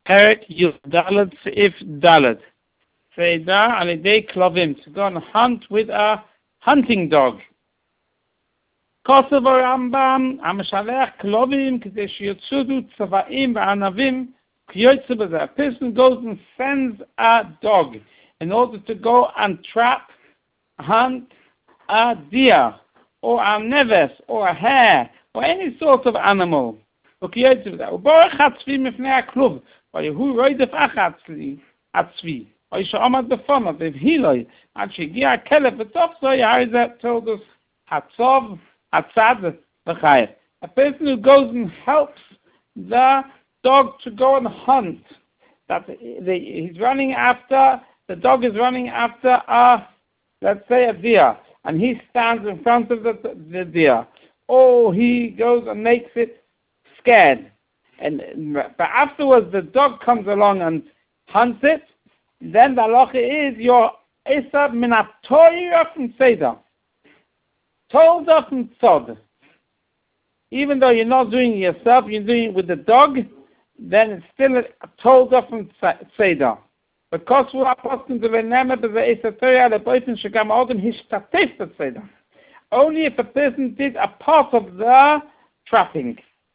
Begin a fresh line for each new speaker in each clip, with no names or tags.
Perek Yud Daled Seif Daled. Seida Alidei Klovim, to go and hunt with a hunting dog. Kosovo Rambam, Amshalech Klovim, Kadesh Yotsudu, Tzavaim, Anavim, Kyotsuba. A person goes and sends a dog in order to go and trap, hunt a deer, or a neves, or a hare, or any sort of animal. Uborach Hatzvi Mifnei HaKluv, Vayehu Roidef Achatzli, Atzvi. Oisha Befona, Bevhiloi, and Shigia Kelef, V'tofso, Yarizet told us, Hatzov, Hatzad, V'chayef. A person who goes and helps the dog to go and hunt, that he's running after, the dog is running after let's say a deer, and he stands in front of the deer, or he goes and makes it scared, but afterwards the dog comes along and hunts it, then the halacha is your Esav min ha-Torah from Seder. Tolda from Tzod. Even though you're not doing it yourself, you're doing it with the dog, then it's still a Tolda from Seder. Because we're apostle to the name of the Esav Torah, the person should come out and hishtatef the Seder. Only if a person did a part of the trapping.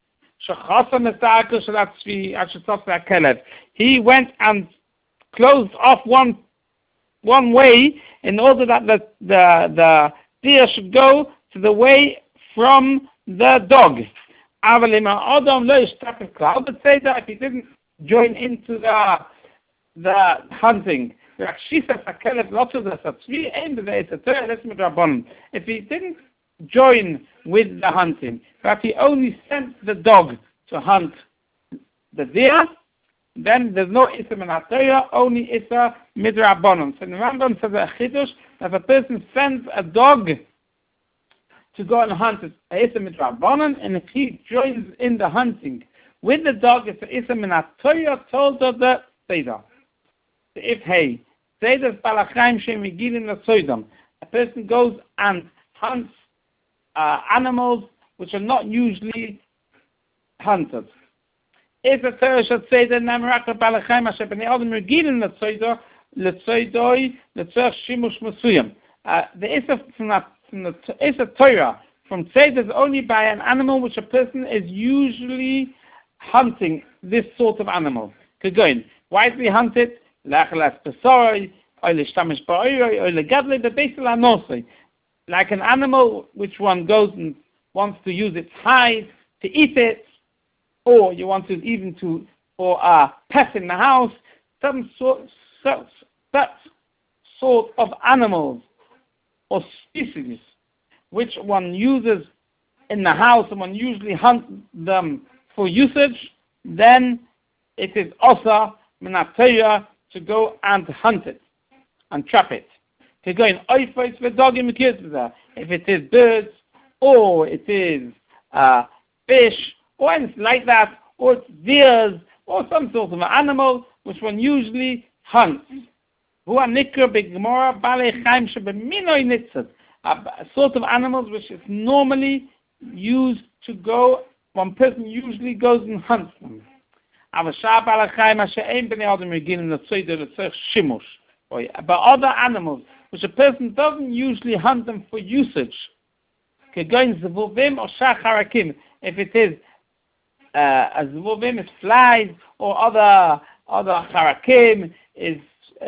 He went and closed off one way in order that the deer should go to the way from the dog. But say that if he didn't join into the hunting, if he didn't join with the hunting, but he only sent the dog to hunt the deer, then there's no Issa min ha-Torah, only Issa midrabanan. So the Rambam says a chidush, that if a person sends a dog to go and hunt, it's Issa midrabanan, and if he joins in the hunting with the dog, it's Issa min ha-Torah told of the Seder. So if Seder's balachayim shemigilin l'soidam, a person goes and hunts animals which are not usually hunted. If a Torah should say that Namarak Balachayim Asher Bnei Adam Regilin L'Tzoidoi L'Tzorch Shimush Masuyim. The Issa Torah from Tzed is only by an animal which a person is usually hunting this sort of animal. Kegoin, why do we hunt it? L'Achelas Pesoi, or L'Shtamish Ba'oiroi, or L'Gadle B'Beisel Anosoi. Like an animal which one goes and wants to use its hide to eat it, or you want to even for a pet in the house, that sort of animals or species which one uses in the house and one usually hunts them for usage, then it is also min ha-Torah to go and hunt it and trap it. To go in oifos v'dogim v'kitzvah. If it is birds, or it is fish, or anything like that, or it's deers, or some sort of animal which one usually hunts. A sort of animals which is normally used to go, one person usually goes and hunts them. But other animals which a person doesn't usually hunt them for usage, if it is as zevuvim, is flies, or other harakim, is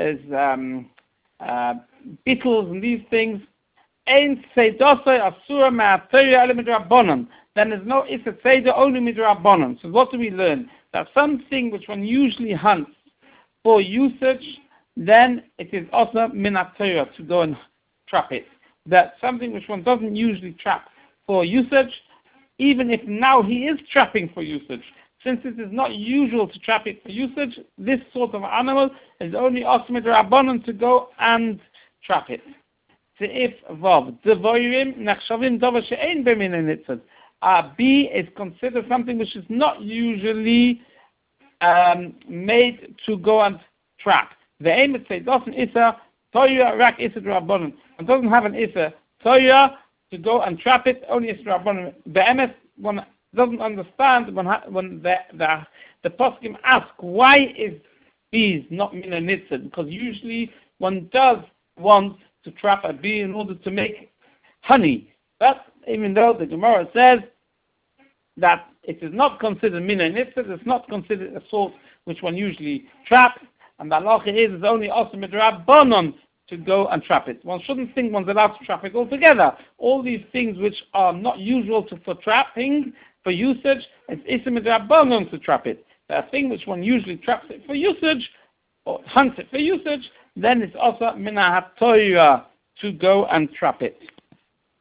beetles and these things, then there's no Issa Seder, only midrabanan. So what do we learn? That something which one usually hunts for usage, then it is also min ha-Torah to go and trap it. That something which one doesn't usually trap for usage, even if now he is trapping for usage, since it is not usual to trap it for usage, this sort of animal is only also midrabanan to go and trap it. Seif Vav, Devorim Nachshavim Davar She'ein B'min HaNitzad. B is considered something which is not usually made to go and trap. The aim is say doesn't Issa Torah Rak Issa Drabanan. It doesn't have an Issa Torah to go and trap it, only Issa Drabanan. The MS one doesn't understand when the poskim ask why is bees not mina nitzah, because usually one does want to trap a bee in order to make honey. But even though the Gemara says that it is not considered mina nitzah, it's not considered a sort which one usually traps, and the halacha is it's only also midrabanan to go and trap it. One shouldn't think one's allowed to trap it altogether. All these things which are not usual for trapping, for usage, it's issa midrabanan to trap it. The thing which one usually traps it for usage, or hunts it for usage, then it's also mina hatoira to go and trap it.